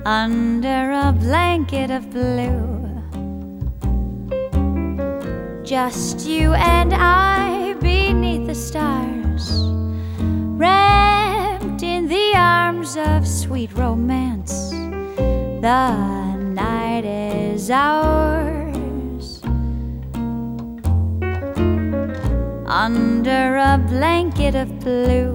under a blanket of blue. Just you and I beneath the stars, wrapped in the arms of sweet romance. The night is ours, under a blanket of blue.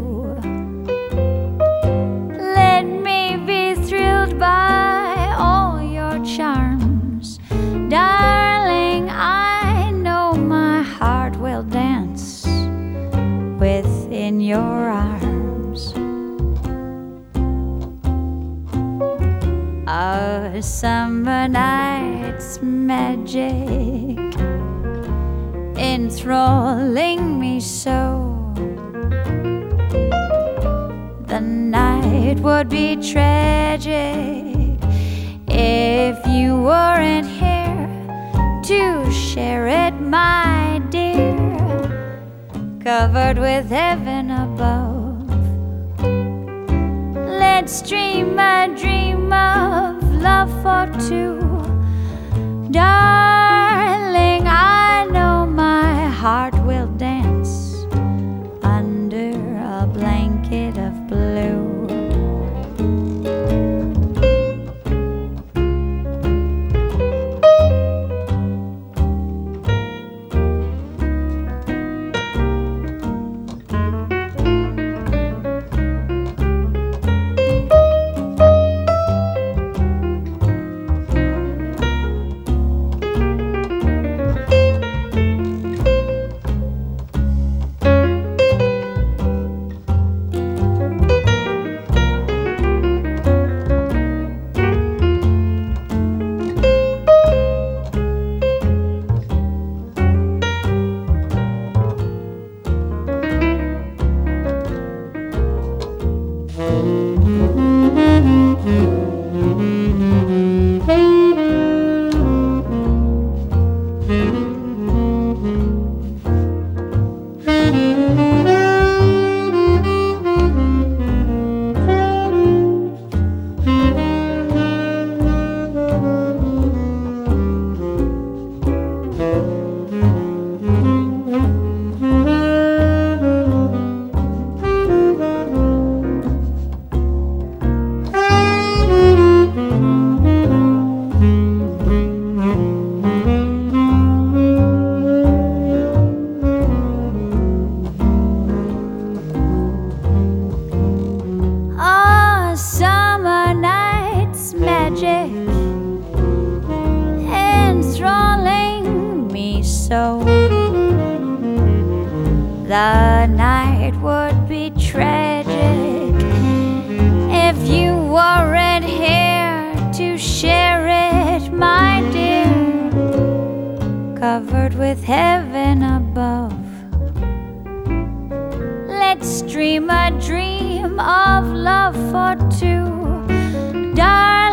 Let me be thrilled by all your charms, darling. I know my heart will dance within your arms. A summer night's magic enthralling me so. The night would be tragic if you weren't here to share it, my dear. Covered with heaven above, let's dream a dream of love for two. Darling, I know my heart will dance under a blanket of blue. Enthralling me so. The night would be tragic if you weren't here to share it, my dear. Covered with heaven above, let's dream a dream of love for two. Darling,